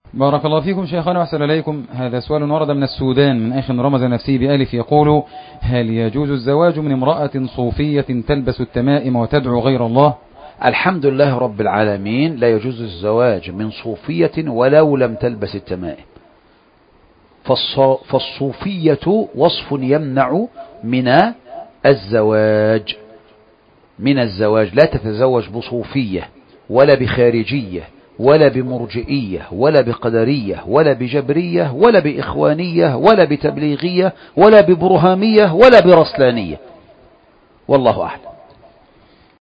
بارك الله فيكم شيخنا وأحسن إليكم. هذا سؤال ورد من السودان من أخ رمز نفسه بألف، يقول: هل يجوز الزواج من امرأة صوفية تلبس التمائم وتدعو غير الله؟ الحمد لله رب العالمين، لا يجوز الزواج من صوفية ولو لم تلبس التمائم. فالصوفية وصف يمنع من الزواج. لا تتزوج بصوفية ولا بخارجية ولا بمرجئية ولا بقدرية ولا بجبرية ولا بإخوانية ولا بتبليغية ولا ببرهامية ولا برسلانية، والله أعلم.